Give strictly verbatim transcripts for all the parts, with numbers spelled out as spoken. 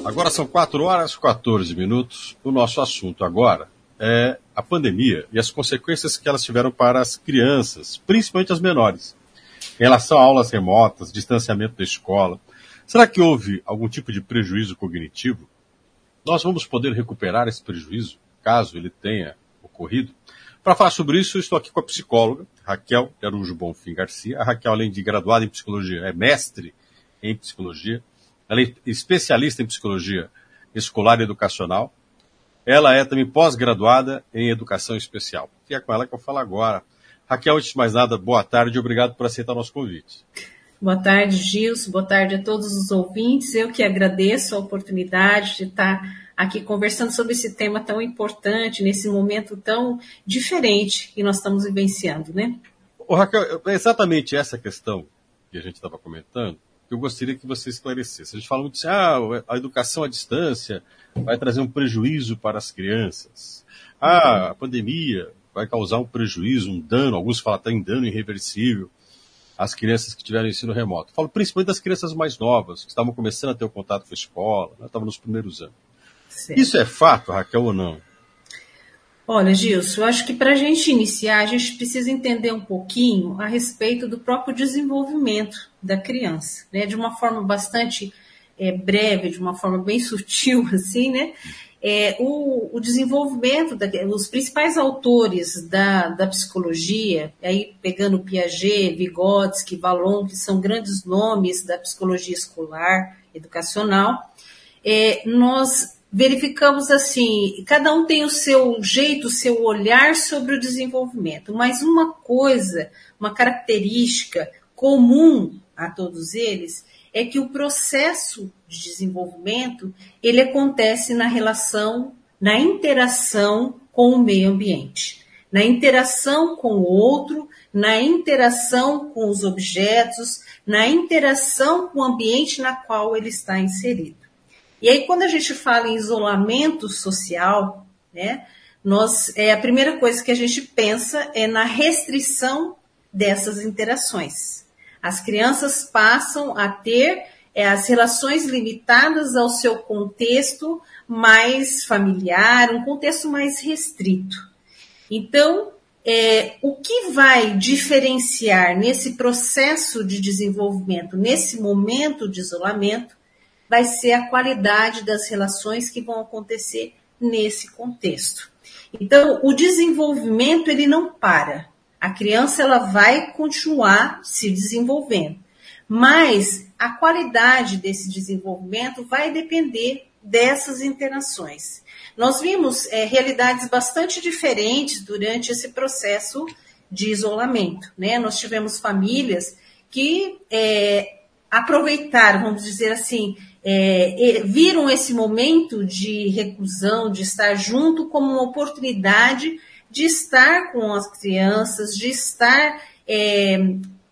Agora são quatro horas e quatorze minutos. O nosso assunto agora é a pandemia e as consequências que elas tiveram para as crianças, principalmente as menores, em relação a aulas remotas, distanciamento da escola. Será que houve algum tipo de prejuízo cognitivo? Nós vamos poder recuperar esse prejuízo, caso ele tenha ocorrido? Para falar sobre isso, eu estou aqui com a psicóloga Raquel Araújo Bonfim Garcia. A Raquel, além de graduada em psicologia, é mestre em psicologia. Ela é especialista em psicologia escolar e educacional. Ela é também pós-graduada em educação especial. E é com ela que eu falo agora. Raquel, antes de mais nada, boa tarde e obrigado por aceitar o nosso convite. Boa tarde, Gilson. Boa tarde a todos os ouvintes. Eu que agradeço a oportunidade de estar aqui conversando sobre esse tema tão importante, nesse momento tão diferente que nós estamos vivenciando, né? Ô, Raquel, é exatamente essa questão que a gente estava comentando que eu gostaria que você esclarecesse. A gente fala muito assim, ah, a educação à distância vai trazer um prejuízo para as crianças. Ah, a pandemia vai causar um prejuízo, um dano, alguns falam até em dano irreversível às crianças que tiveram ensino remoto. Eu falo principalmente das crianças mais novas, que estavam começando a ter o contato com a escola, né, estavam nos primeiros anos. Certo. Isso é fato, Raquel, ou não? Olha, Gilson, eu acho que para a gente iniciar, a gente precisa entender um pouquinho a respeito do próprio desenvolvimento da criança, né? De uma forma bastante é, breve, de uma forma bem sutil, assim, né? É, o, o desenvolvimento, da, os principais autores da, da psicologia, aí pegando Piaget, Vygotsky, Vallon, que são grandes nomes da psicologia escolar, educacional, é, nós verificamos assim, cada um tem o seu jeito, o seu olhar sobre o desenvolvimento, mas uma coisa, uma característica comum a todos eles é que o processo de desenvolvimento, ele acontece na relação, na interação com o meio ambiente, na interação com o outro, na interação com os objetos, na interação com o ambiente na qual ele está inserido. E aí, quando a gente fala em isolamento social, né, nós, é, a primeira coisa que a gente pensa é na restrição dessas interações. As crianças passam a ter é, as relações limitadas ao seu contexto mais familiar, um contexto mais restrito. Então, é, o que vai diferenciar nesse processo de desenvolvimento, nesse momento de isolamento, vai ser a qualidade das relações que vão acontecer nesse contexto. Então, o desenvolvimento, ele não para. A criança, ela vai continuar se desenvolvendo. Mas a qualidade desse desenvolvimento vai depender dessas interações. Nós vimos é, realidades bastante diferentes durante esse processo de isolamento, né? Nós tivemos famílias que é, aproveitaram, vamos dizer assim, É, viram esse momento de reclusão, de estar junto, como uma oportunidade de estar com as crianças, de estar é,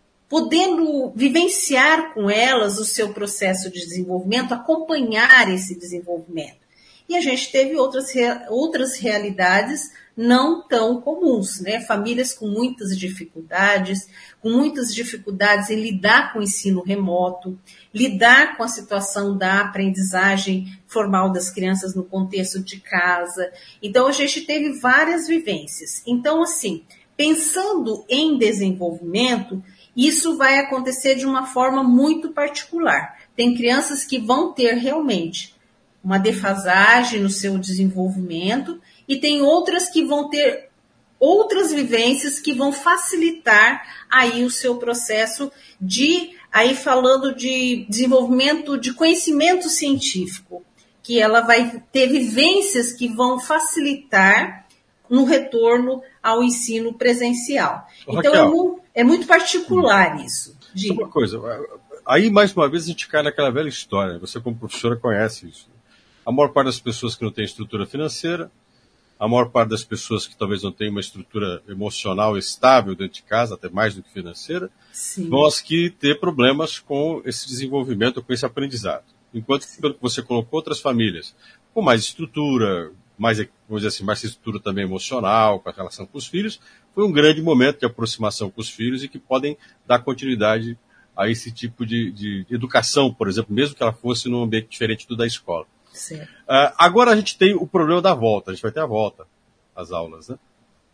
podendo vivenciar com elas o seu processo de desenvolvimento, acompanhar esse desenvolvimento. E a gente teve outras, outras realidades não tão comuns, né? Famílias com muitas dificuldades, com muitas dificuldades em lidar com o ensino remoto, lidar com a situação da aprendizagem formal das crianças no contexto de casa. Então, a gente teve várias vivências. Então, assim, pensando em desenvolvimento, isso vai acontecer de uma forma muito particular. Tem crianças que vão ter realmente uma defasagem no seu desenvolvimento e tem outras que vão ter outras vivências que vão facilitar aí o seu processo de, aí falando de desenvolvimento de conhecimento científico, que ela vai ter vivências que vão facilitar no retorno ao ensino presencial. Ô, então, Raquel, é, mu- é muito particular isso. Só uma coisa, aí mais uma vez a gente cai naquela velha história, você como professora conhece isso. A maior parte das pessoas que não tem estrutura financeira, a maior parte das pessoas que talvez não tenham uma estrutura emocional estável dentro de casa, até mais do que financeira, Sim. vão aqui ter problemas com esse desenvolvimento, com esse aprendizado. Enquanto que, pelo que você colocou, outras famílias com mais estrutura, mais, vamos dizer assim, mais estrutura também emocional, com a relação com os filhos, foi um grande momento de aproximação com os filhos e que podem dar continuidade a esse tipo de, de educação, por exemplo, mesmo que ela fosse num ambiente diferente do da escola. Uh, agora a gente tem o problema da volta, a gente vai ter a volta às aulas, né?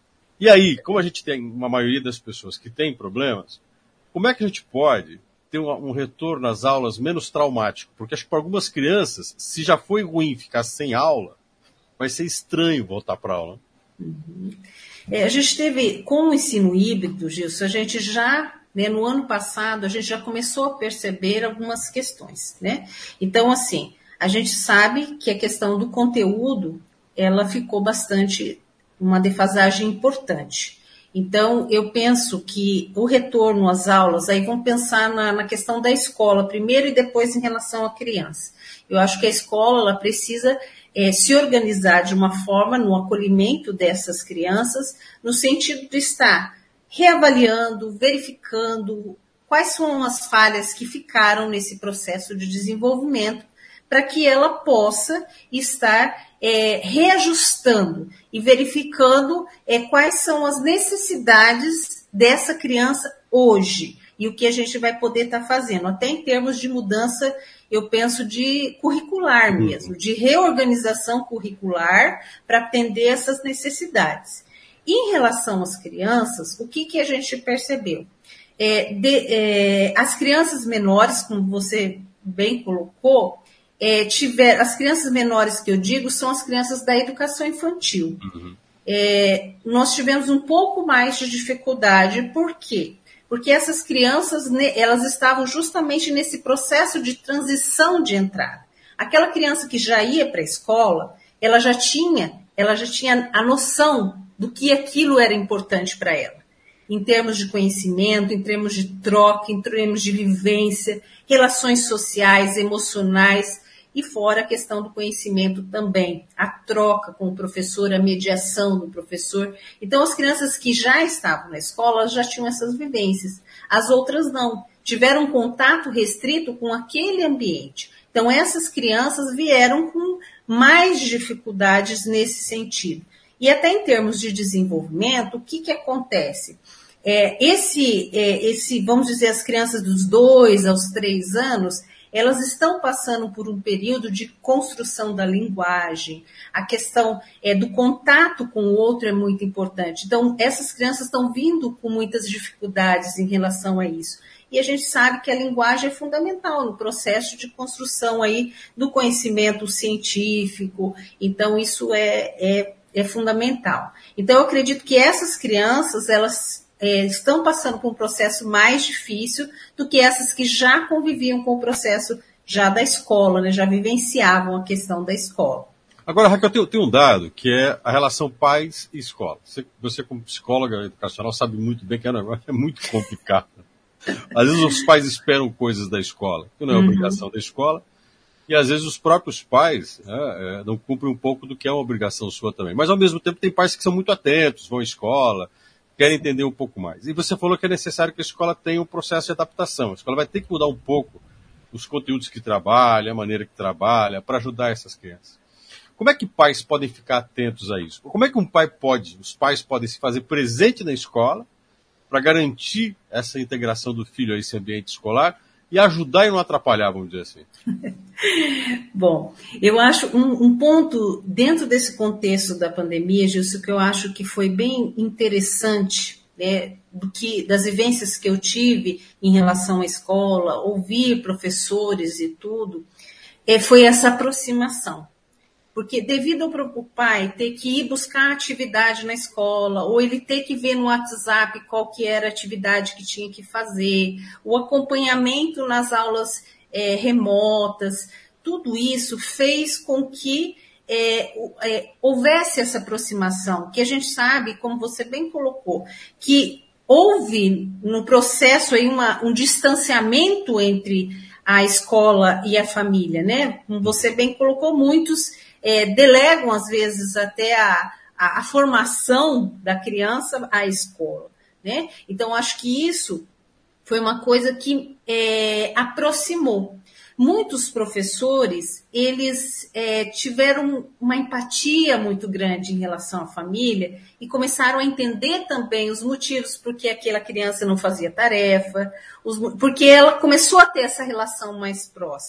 E aí, como a gente tem uma maioria das pessoas que tem problemas, como é que a gente pode ter um, um retorno às aulas menos traumático? Porque acho que para algumas crianças, se já foi ruim ficar sem aula, vai ser estranho voltar para a aula. Uhum. É, a gente teve, com o ensino híbrido, Gilson, a gente já, né, no ano passado, a gente já começou a perceber algumas questões, né? Então, assim, a gente sabe que a questão do conteúdo, ela ficou bastante, uma defasagem importante. Então, eu penso que o retorno às aulas, aí vamos pensar na, na questão da escola primeiro e depois em relação à criança. Eu acho que a escola, ela precisa é, se organizar de uma forma no acolhimento dessas crianças, no sentido de estar reavaliando, verificando quais são as falhas que ficaram nesse processo de desenvolvimento, para que ela possa estar é, reajustando e verificando é, quais são as necessidades dessa criança hoje e o que a gente vai poder estar fazendo, até em termos de mudança, eu penso, de curricular mesmo, de reorganização curricular para atender essas necessidades. Em relação às crianças, o que, que a gente percebeu? É, de, é, as crianças menores, como você bem colocou, É, tiver, as crianças menores que eu digo são as crianças da educação infantil. Uhum. É, nós tivemos um pouco mais de dificuldade. Por quê? Porque essas crianças, elas estavam justamente nesse processo de transição de entrada. Aquela criança que já ia para a escola, ela já tinha, ela já tinha a noção do que aquilo era importante para ela. Em termos de conhecimento, em termos de troca, em termos de vivência, relações sociais, emocionais, e fora a questão do conhecimento também, a troca com o professor, a mediação do professor. Então, as crianças que já estavam na escola já tinham essas vivências. As outras não, tiveram contato restrito com aquele ambiente. Então, essas crianças vieram com mais dificuldades nesse sentido. E até em termos de desenvolvimento, o que, que acontece? É, esse, é, esse, vamos dizer, as crianças dos dois aos três anos, elas estão passando por um período de construção da linguagem. A questão é, do contato com o outro é muito importante. Então, essas crianças estão vindo com muitas dificuldades em relação a isso. E a gente sabe que a linguagem é fundamental no processo de construção aí do conhecimento científico. Então, isso é, é, é fundamental. Então, eu acredito que essas crianças, elas É, estão passando por um processo mais difícil do que essas que já conviviam com o processo já da escola, né, já vivenciavam a questão da escola. Agora, Raquel, tem, tem um dado que é a relação pais e escola. Você, você como psicóloga educacional, sabe muito bem que é um negócio é muito complicado. Às vezes os pais esperam coisas da escola, que não é obrigação uhum. da escola, e às vezes os próprios pais né, é, não cumprem um pouco do que é uma obrigação sua também. Mas, ao mesmo tempo, tem pais que são muito atentos, vão à escola, querem entender um pouco mais. E você falou que é necessário que a escola tenha um processo de adaptação. A escola vai ter que mudar um pouco os conteúdos que trabalha, a maneira que trabalha, para ajudar essas crianças. Como é que pais podem ficar atentos a isso? Como é que um pai pode, os pais podem se fazer presente na escola para garantir essa integração do filho a esse ambiente escolar e ajudar e não atrapalhar, vamos dizer assim? Bom, eu acho um, um ponto dentro desse contexto da pandemia, Gilson, que eu acho que foi bem interessante, né, do que, das vivências que eu tive em relação à escola, ouvir professores e tudo, é, foi essa aproximação. Porque devido ao pai ter que ir buscar atividade na escola, ou ele ter que ver no WhatsApp qual que era a atividade que tinha que fazer, o acompanhamento nas aulas é, remotas, tudo isso fez com que é, é, houvesse essa aproximação, que a gente sabe, como você bem colocou, que houve no processo aí uma, um distanciamento entre a escola e a família, né? Como você bem colocou, muitos É, delegam, às vezes, até a, a, a formação da criança à escola, né? Então, acho que isso foi uma coisa que é, aproximou. Muitos professores, eles é, tiveram uma empatia muito grande em relação à família e começaram a entender também os motivos por que aquela criança não fazia tarefa, os, porque ela começou a ter essa relação mais próxima.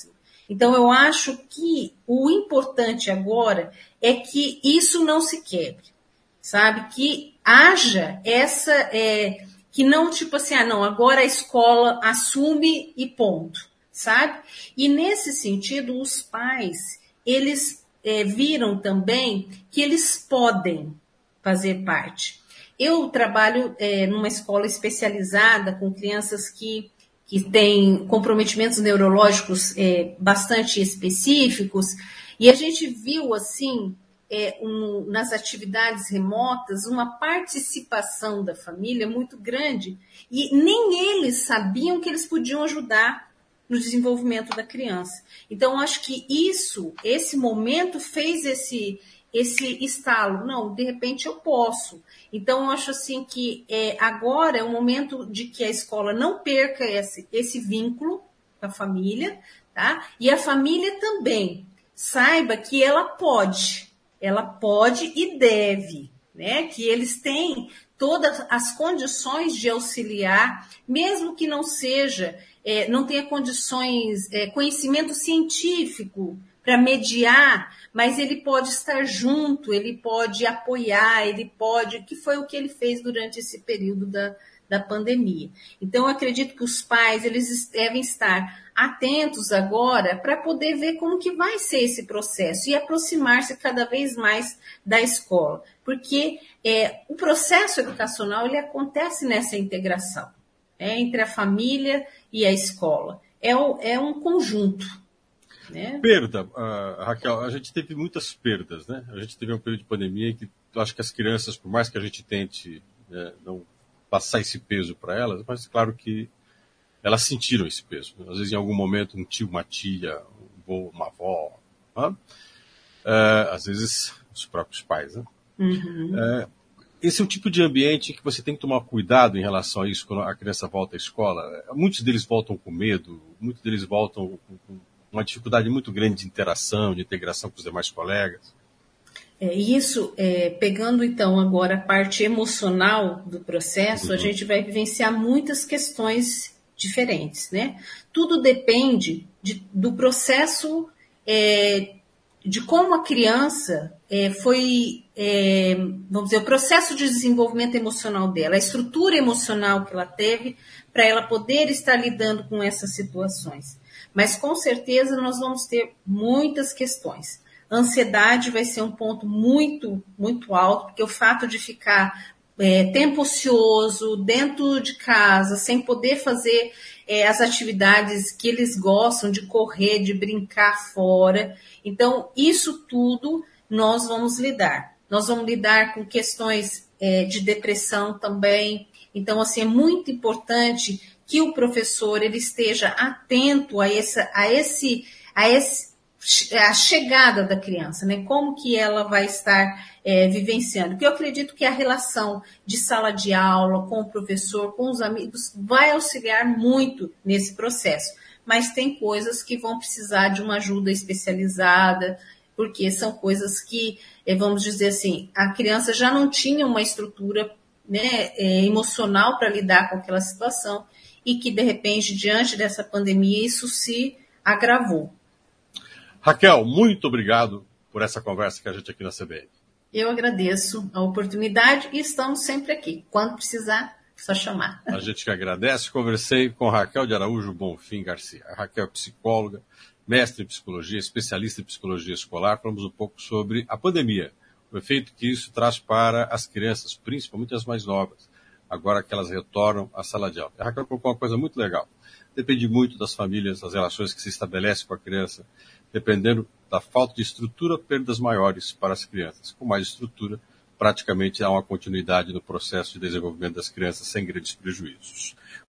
Então, eu acho que o importante agora é que isso não se quebre, sabe? Que haja essa, é, que não tipo assim, ah, não, agora a escola assume e ponto, sabe? E nesse sentido, os pais, eles é, viram também que eles podem fazer parte. Eu trabalho é, numa escola especializada com crianças que que tem comprometimentos neurológicos é, bastante específicos, e a gente viu, assim, é, um, nas atividades remotas, uma participação da família muito grande, e nem eles sabiam que eles podiam ajudar no desenvolvimento da criança. Então, acho que isso, esse momento fez esse, esse estalo. Não, de repente eu posso. Então, eu acho assim que é, agora é o momento de que a escola não perca esse, esse vínculo com a família, tá? E a família também saiba que ela pode, ela pode e deve, né? Que eles têm todas as condições de auxiliar, mesmo que não seja, é, não tenha condições, é, conhecimento científico para mediar, mas ele pode estar junto, ele pode apoiar, ele pode, que foi o que ele fez durante esse período da, da pandemia. Então, eu acredito que os pais, eles devem estar atentos agora para poder ver como que vai ser esse processo e aproximar-se cada vez mais da escola, porque é, o processo educacional, ele acontece nessa integração, é, entre a família e a escola. É, o, é um conjunto. Né? Perda, uh, Raquel, a gente teve muitas perdas, né? A gente teve um período de pandemia em que eu acho que as crianças, por mais que a gente tente né, não passar esse peso para elas, mas claro que elas sentiram esse peso. Às vezes, em algum momento, um tio, uma tia, um avô, uma avó, né? uh, às vezes os próprios pais. Né? Uhum. Uh, esse é o tipo de ambiente que você tem que tomar cuidado em relação a isso quando a criança volta à escola. Muitos deles voltam com medo, muitos deles voltam com, com uma dificuldade muito grande de interação, de integração com os demais colegas. É, isso, é, pegando então agora a parte emocional do processo, uhum. A gente vai vivenciar muitas questões diferentes, né? Tudo depende de, do processo, é, de como a criança é, foi, é, vamos dizer, o processo de desenvolvimento emocional dela, a estrutura emocional que ela teve para ela poder estar lidando com essas situações. Mas, com certeza, nós vamos ter muitas questões. Ansiedade vai ser um ponto muito, muito alto, porque o fato de ficar é, tempo ocioso, dentro de casa, sem poder fazer é, as atividades que eles gostam, de correr, de brincar fora. Então, isso tudo nós vamos lidar. Nós vamos lidar com questões é, de depressão também. Então, assim, é muito importante que o professor ele esteja atento a, essa, a, esse, a, esse, a chegada da criança, né? Como que ela vai estar é, vivenciando. Porque eu acredito que a relação de sala de aula com o professor, com os amigos, vai auxiliar muito nesse processo. Mas tem coisas que vão precisar de uma ajuda especializada, porque são coisas que, vamos dizer assim, a criança já não tinha uma estrutura, né, emocional para lidar com aquela situação, e que, de repente, diante dessa pandemia, isso se agravou. Raquel, muito obrigado por essa conversa com a gente aqui na C B N. Eu agradeço a oportunidade e estamos sempre aqui. Quando precisar, é só chamar. A gente que agradece. Conversei com Raquel de Araújo Bonfim Garcia. A Raquel é psicóloga, mestre em psicologia, especialista em psicologia escolar. Falamos um pouco sobre a pandemia, o efeito que isso traz para as crianças, principalmente as mais novas, agora que elas retornam à sala de aula. A Raquel colocou uma coisa muito legal. Depende muito das famílias, das relações que se estabelecem com a criança. Dependendo da falta de estrutura, perdas maiores para as crianças. Com mais estrutura, praticamente há uma continuidade no processo de desenvolvimento das crianças sem grandes prejuízos.